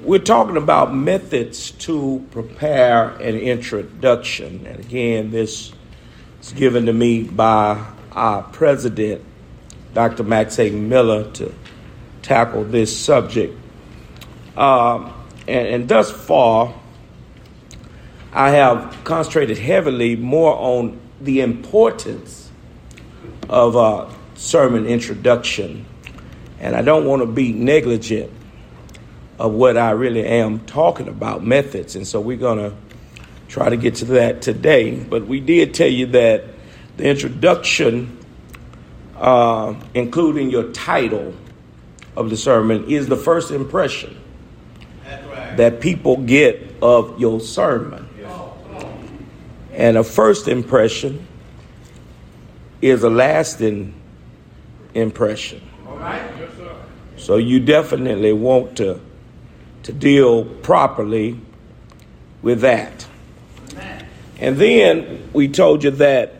We're talking about methods to prepare an introduction. And again, this is given to me by our president, Dr. Max A. Miller, to tackle this subject. And thus far, I have concentrated heavily more on the importance of a sermon introduction. And I don't want to be negligent of what I really am talking about, methods. And so we're going to try to get to that today. But we did tell you that the introduction, including your title of the sermon, is the first impression that people get of your sermon. And a first impression is a lasting impression. All right. Yes, sir. So you definitely want to deal properly with that. Amen. And then we told you that,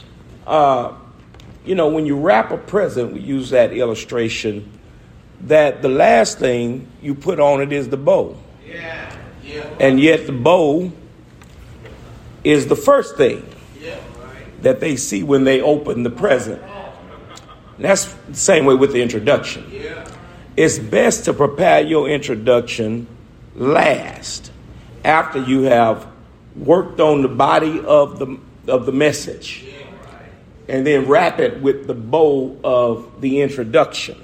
when you wrap a present, we use that illustration, that the last thing you put on it is the bow. Yeah. And yet the bow is the first thing that they see when they open the present. And that's the same way with the introduction. It's best to prepare your introduction last, after you have worked on the body of the message, and then wrap it with the bow of the introduction.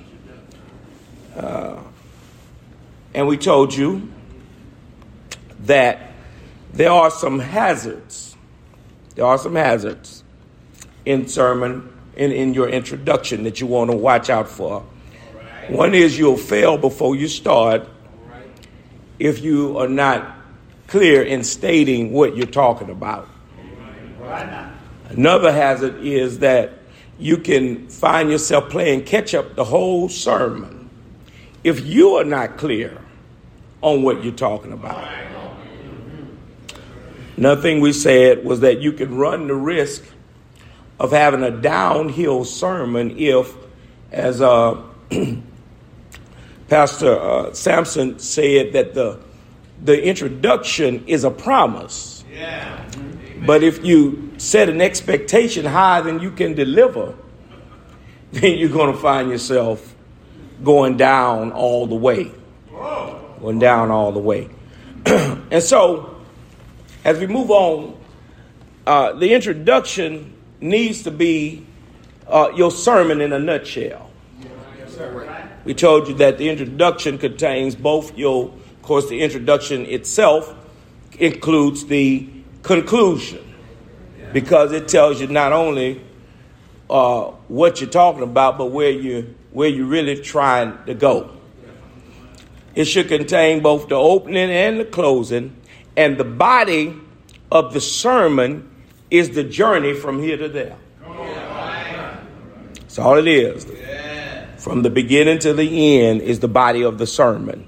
And we told you that there are some hazards. There are some hazards in sermon, in your introduction, that you want to watch out for. Right. One is you'll fail before you start if you are not clear in stating what you're talking about. Right. Another hazard is that you can find yourself playing catch up the whole sermon if you are not clear on what you're talking about. Right. Another thing we said was that you can run the risk of having a downhill sermon if, as Pastor Sampson said, that the introduction is a promise. Yeah. But if you set an expectation higher than you can deliver, then you're going to find yourself going down all the way. Going down all the way. And so, as we move on, the introduction needs to be your sermon in a nutshell. Yes, sir. We told you that the introduction contains both the introduction itself includes the conclusion, because it tells you not only what you're talking about, but where you're really trying to go. It should contain both the opening and the closing, and the body of the sermon is the journey from here to there. That's all it is. From the beginning to the end is the body of the sermon.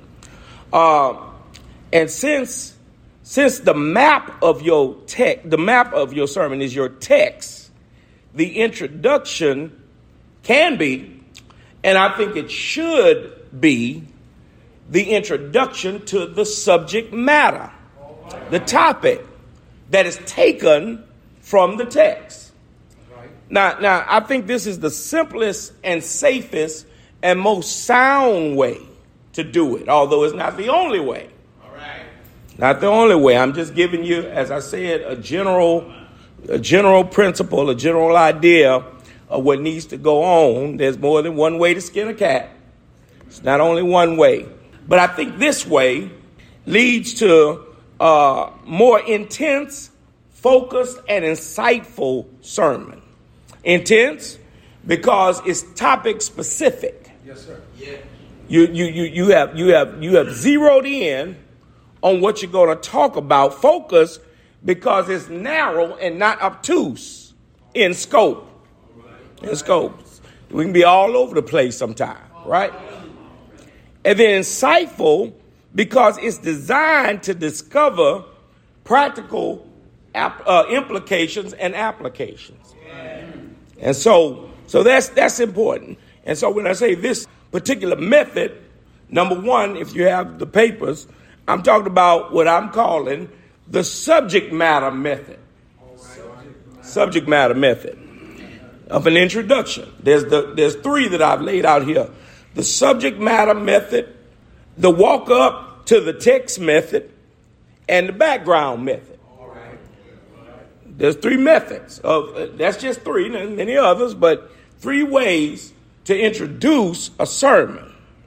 And since the map of your sermon is your text, the introduction can be, and I think it should be, the introduction to the subject matter, the topic that is taken from the text. Now, I think this is the simplest and safest and most sound way to do it, although it's not the only way. All right. Not the only way. I'm just giving you, as I said, a general principle, a general idea of what needs to go on. There's more than one way to skin a cat. It's not only one way. But I think this way leads to more intense, focused, and insightful sermon. Intense because it's topic specific. Yes, sir. Yeah. You have zeroed in on what you're going to talk about. Focus because it's narrow and not obtuse in scope. In scope. We can be all over the place sometime, right? And then insightful because it's designed to discover practical implications and applications. And so that's important. And so when I say this particular method, number one, if you have the papers, I'm talking about what I'm calling the subject matter method. Subject matter method of an introduction. There's three that I've laid out here. The subject matter method, the walk up to the text method, and the background method. There's three methods. That's just three, and many others, but three ways to introduce a sermon.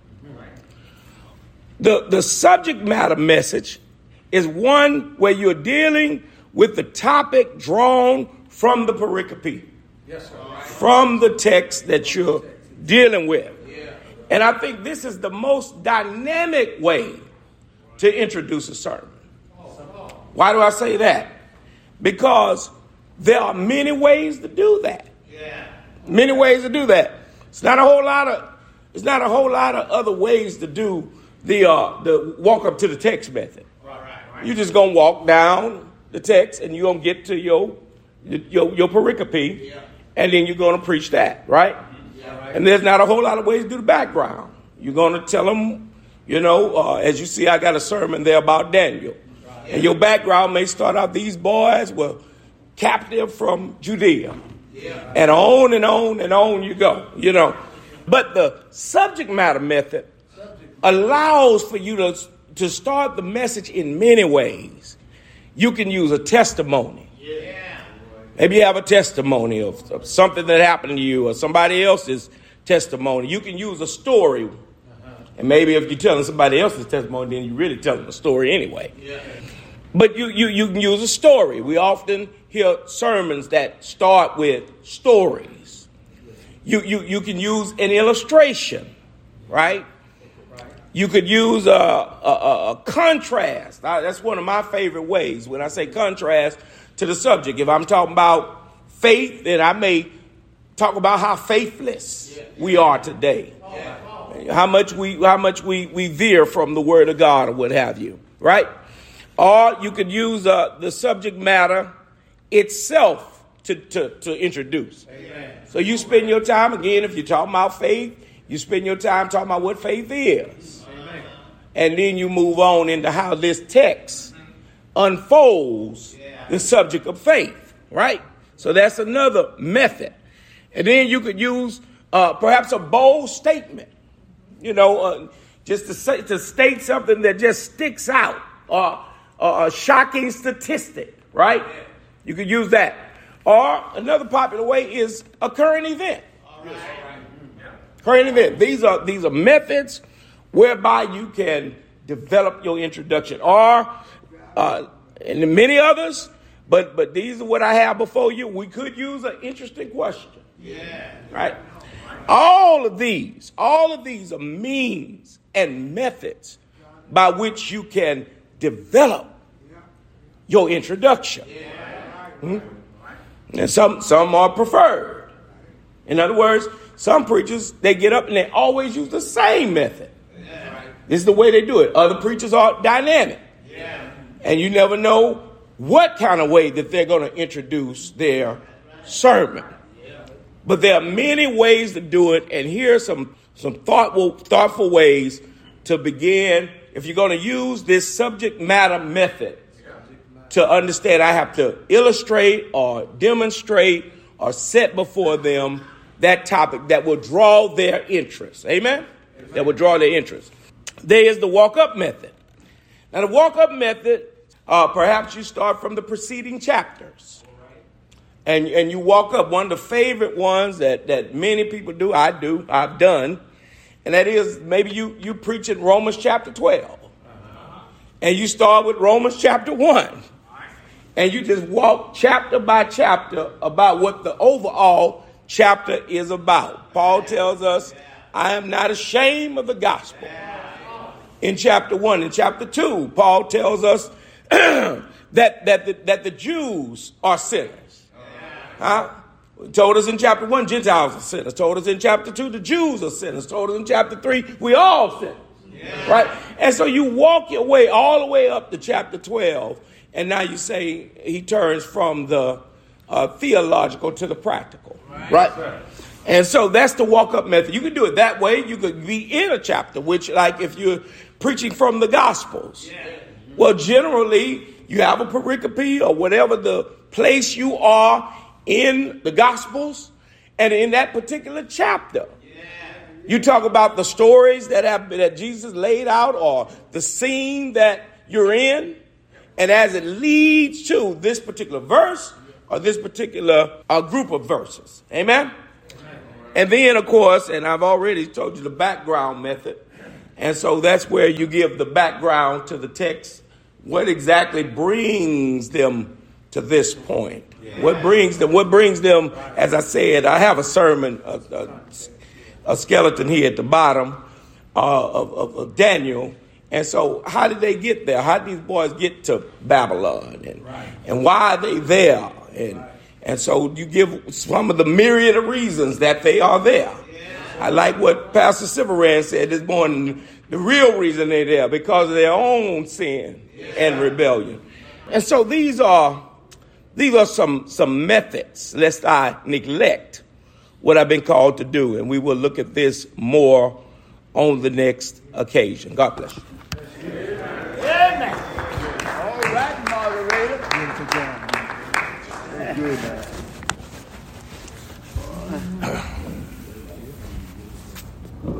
The subject matter message is one where you're dealing with the topic drawn from the pericope, from the text that you're dealing with. And I think this is the most dynamic way to introduce a sermon. Why do I say that? Because there are many ways to do that. Many ways to do that. It's not a whole lot of other ways to do the walk up to the text method. You're just gonna walk down the text and you're gonna get to your pericope, and then you're gonna preach that, right? And there's not a whole lot of ways to do the background. You're gonna tell them, as you see, I got a sermon there about Daniel. And your background may start out, these boys were captive from Judea. And on and on and on you go, But the subject matter method allows for you to start the message in many ways. You can use a testimony. Maybe you have a testimony of something that happened to you or somebody else's testimony. You can use a story. And maybe if you're telling somebody else's testimony, then you're really telling the story anyway. But you can use a story. We often hear sermons that start with stories. You can use an illustration, right? You could use a contrast. That's one of my favorite ways when I say contrast to the subject. If I'm talking about faith, then I may talk about how faithless we are today. How much we veer from the word of God or what have you, right? Or you could use the subject matter itself to introduce. Amen. So you spend your time, again, if you're talking about faith, you spend your time talking about what faith is. Amen. And then you move on into how this text unfolds the subject of faith, right? So that's another method. And then you could use perhaps a bold statement, just to state something that just sticks out, or a shocking statistic, right? You could use that. Or another popular way is a current event. Current event. These are methods whereby you can develop your introduction. Or and many others, but these are what I have before you. We could use an interesting question. Right? All of these are means and methods by which you can develop your introduction. And some are preferred. In other words, some preachers, they get up and they always use the same method. This is the way they do it. Other preachers are dynamic. And you never know what kind of way that they're going to introduce their sermon. But there are many ways to do it. And here are some thoughtful ways to begin. If you're going to use this subject matter method to understand, I have to illustrate or demonstrate or set before them that topic that will draw their interest. Amen? That will draw their interest. There is the walk-up method. Now, the walk-up method, perhaps you start from the preceding chapters. And you walk up. One of the favorite ones that many people do, I've done. And that is maybe you preach in Romans chapter 12. And you start with Romans chapter 1. And you just walk chapter by chapter about what the overall chapter is about. Paul tells us, I am not ashamed of the gospel. In chapter 1. In chapter 2, Paul tells us that the Jews are sinners. Told us in chapter 1, Gentiles are sinners. Told us in chapter 2, the Jews are sinners. Told us in chapter 3, we all sinners. Right? And so you walk your way all the way up to chapter 12. And now you say he turns from the theological to the practical. Right? And so that's the walk-up method. You can do it that way. You could be in a chapter, which, like if you're preaching from the Gospels, Well, generally, you have a pericope or whatever the place you are in the Gospels, and in that particular chapter, you talk about the stories that Jesus laid out or the scene that you're in, and as it leads to this particular verse or this particular group of verses. Amen? And then, of course, and I've already told you the background method, and so that's where you give the background to the text. What exactly brings them to this point? What brings them, as I said, I have a sermon, a skeleton here at the bottom of Daniel. And so how did they get there? How did these boys get to Babylon? And why are they there? And so you give some of the myriad of reasons that they are there. I like what Pastor Silveran said this morning. The real reason they're there, because of their own sin and rebellion. And so these are some methods, lest I neglect what I've been called to do. And we will look at this more on the next occasion. God bless you. Amen. All right, moderator. Good, man.